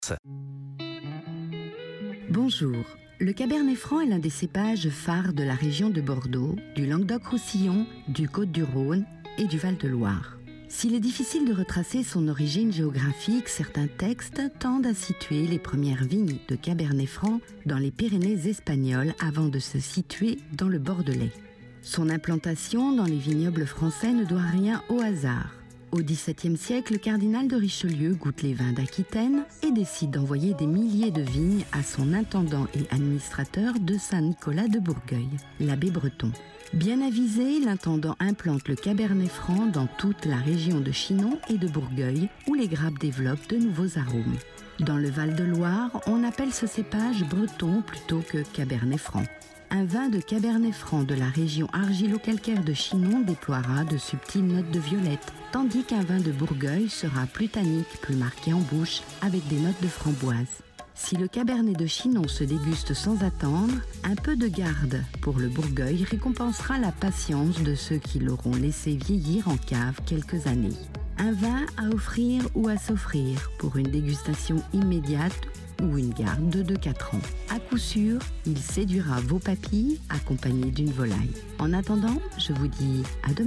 Bonjour, le Cabernet Franc est l'un des cépages phares de la région de Bordeaux, du Languedoc-Roussillon, du Côtes-du-Rhône et du Val-de-Loire. S'il est difficile de retracer son origine géographique, certains textes tendent à situer les premières vignes de Cabernet Franc dans les Pyrénées espagnoles avant de se situer dans le Bordelais. Son implantation dans les vignobles français ne doit rien au hasard. Au XVIIe siècle, le cardinal de Richelieu goûte les vins d'Aquitaine et décide d'envoyer des milliers de vignes à son intendant et administrateur de Saint-Nicolas de Bourgueil, l'abbé Breton. Bien avisé, l'intendant implante le Cabernet Franc dans toute la région de Chinon et de Bourgueil, où les grappes développent de nouveaux arômes. Dans le Val-de-Loire, on appelle ce cépage breton plutôt que Cabernet Franc. Un vin de Cabernet Franc de la région argilo-calcaire de Chinon déploiera de subtiles notes de violette, tandis qu'un vin de Bourgueil sera plus tannique, plus marqué en bouche, avec des notes de framboise. Si le Cabernet de Chinon se déguste sans attendre, un peu de garde pour le Bourgueil récompensera la patience de ceux qui l'auront laissé vieillir en cave quelques années. Un vin à offrir ou à s'offrir pour une dégustation immédiate ou une garde de 2-4 ans. À coup sûr, il séduira vos papilles accompagnées d'une volaille. En attendant, je vous dis à demain.